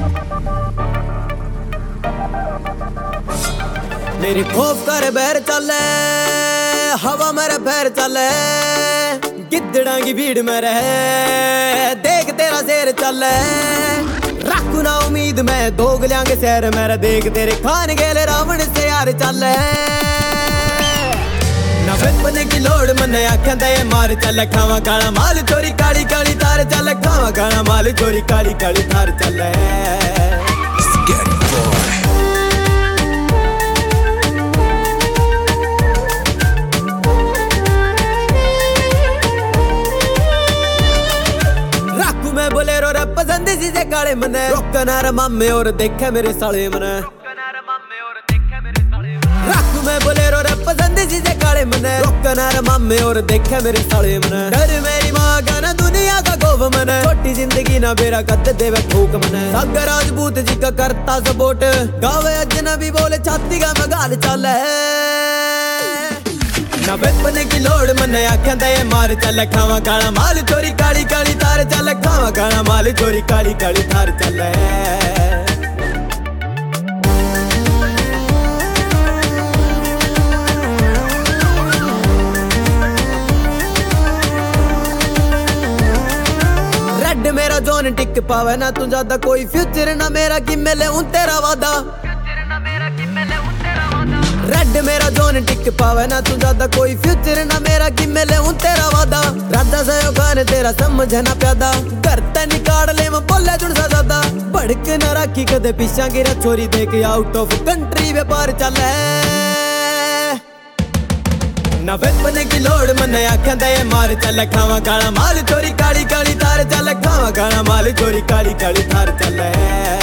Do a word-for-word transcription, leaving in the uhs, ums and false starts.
मेरी खौफ कर बैर चले, हवा मेरे पैर चले, गिद्दड़ा की भीड़ में रहे, देख तेरा शेर चले। रखू ना उम्मीद मैं दोग लियांगे शहर मेरा, देख तेरे खान गेले रावण से यार चले। ना वेपने की लोड़ मने आख्या दे मार चल, खावा काला माल चोरी काली काली तार चल, खावा काला माल चोरी काली काली तार चले। मैं बोलेरो रे पसंद चीजें काले मने, रोकना रे मामे और देखे मेरे साले मने। रखू मैं बोलेरो रे पसंद चीजें काले मने, रोकना रे मामे और देखे मेरे साले मने। डर मेरी माँ का ना दुनिया का गोव मने, छोटी जिंदगी ना मेरा कद देवे ठोक मने। सागर राजपूत जी का करता सपोर्ट, गावे अजनबी बोले छाती का मगाल चले। ना वेपने की लोड़ मने आख्या दे मार चल, खावा काला माल चोरी काली काली तार चल, खावा काला माल चोरी काली काली तार चल। रेड मेरा जोन टिक पावे ना तू ज्यादा, कोई फ्यूचर ना मेरा कि मिले उन तेरा वादा। रेड मेरा जोन टिक पावे ना तू ज्यादा, कोई फ्यूचर ना मेरा कि मिले उन तेरा वादा। राधा सयो खान तेरा समझ ना प्यादा, घर ते निकाल ले मैं बोले जुड़ सा ज्यादा। भड़क ना रखी कदे पीछा गिरा छोरी, देख आउट ऑफ कंट्री व्यापार चले। ना वेपने की लोड़ मने आख्या दे मार चल, खावा काला माल चोरी काली काली तार चल, खावा काला माल चोरी काली काली तार चले।